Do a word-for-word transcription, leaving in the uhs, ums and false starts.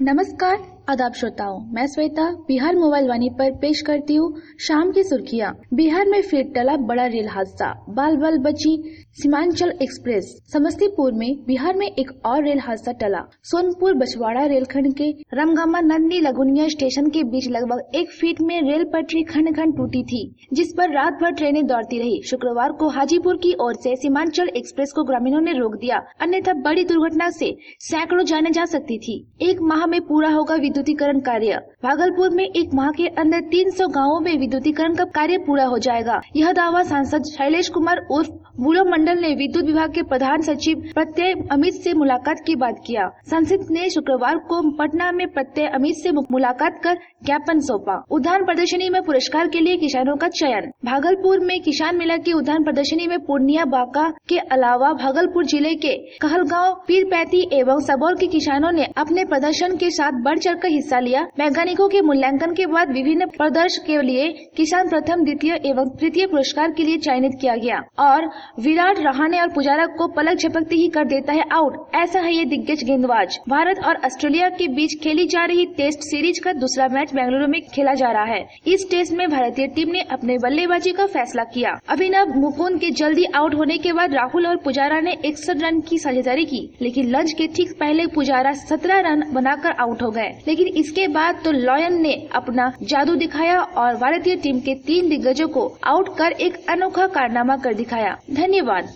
नमस्कार आदाब श्रोताओं, मैं श्वेता बिहार मोबाइल वाणी पर पेश करती हूँ शाम की सुर्खियाँ। बिहार में फिर टला बड़ा रेल हादसा, बाल बाल बची सीमांचल एक्सप्रेस। समस्तीपुर में बिहार में एक और रेल हादसा टला। सोनपुर बछवाड़ा रेलखंड के रमगामा नंदी लगुनिया स्टेशन के बीच लगभग एक फीट में रेल पटरी खंड खंड टूटी थी, जिस पर रात भर ट्रेनें दौड़ती रही। शुक्रवार को हाजीपुर की ओर से सीमांचल एक्सप्रेस को ग्रामीणों ने रोक दिया, अन्यथा बड़ी दुर्घटना से सैकड़ों जाने जा सकती थी। एक माह में पूरा होगा विद्युतीकरण कार्य। भागलपुर में एक माह के अंदर तीन सौ गाँवों में विद्युतीकरण का कार्य पूरा हो जाएगा। यह दावा सांसद शैलेश कुमार उर्फ बुलो मंडल ने विद्युत विभाग के प्रधान सचिव प्रत्यय अमित से मुलाकात के बाद किया। संसद ने शुक्रवार को पटना में प्रत्यय अमित से मुलाकात कर ज्ञापन सौंपा। उद्यान प्रदर्शनी में पुरस्कार के लिए किसानों का चयन। भागलपुर में किसान मेला की उद्यान प्रदर्शनी में पूर्णिया, बांका के अलावा भागलपुर जिले के कहलगांव, पीरपैंती एवं सबौर के किसानों ने अपने प्रदर्शन के साथ बढ़ चढ़ कर हिस्सा लिया। वैज्ञानिकों के मूल्यांकन के बाद विभिन्न प्रदर्शन के लिए किसान प्रथम, द्वितीय एवं तृतीय पुरस्कार के लिए चयनित किया गया और विराट, रहाणे और पुजारा को पलक झपकते ही कर देता है आउट। ऐसा है ये दिग्गज गेंदबाज। भारत और ऑस्ट्रेलिया के बीच खेली जा रही टेस्ट सीरीज का दूसरा मैच बेंगलुरु में खेला जा रहा है। इस टेस्ट में भारतीय टीम ने अपने बल्लेबाजी का फैसला किया। अभिनव मुकुंद के जल्दी आउट होने के बाद राहुल और पुजारा ने इकसठ रन की साझेदारी की, लेकिन लंच के ठीक पहले पुजारा सत्रह रन बनाकर आउट हो गए। लेकिन इसके बाद तो लॉयन ने अपना जादू दिखाया और भारतीय टीम के तीन दिग्गजों को आउट कर एक अनोखा कारनामा कर दिखाया। धन्यवाद।